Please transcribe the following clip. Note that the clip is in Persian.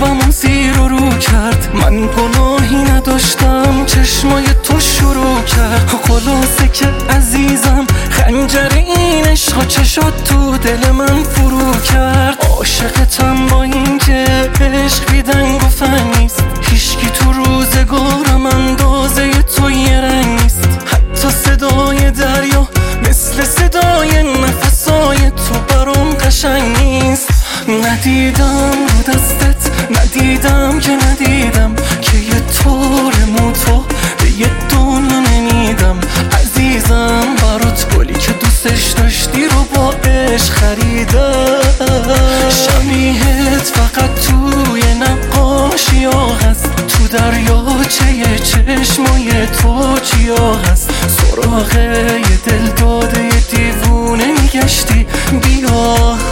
قلبمون زیر و رو کرد، من گناهی نداشتم چشمای تو شروع کرد. خلاصه که عزیزم خنجر این عشق چشات تو دل من فرو کرد. عاشقتم با این که عشق بیدنگ و فن نیست، هیچکی تو روزگارم اندازه تو یه رنگ نیست. حتی صدای دریا مثل صدای نفسای تو برام قشنگ نیست. ندیدم رو دستت، ندیدم که ندیدم که یه طور موتو به یه دنیا نمیدم. عزیزم برات گلی که دوستش داشتی رو با عشق خریدم. شبیهت فقط توی نقاشی ها هست، تو دریاچه چشمای تو چیا هست. سراغ یه دل داده یه دیوونه میگشتی، بیا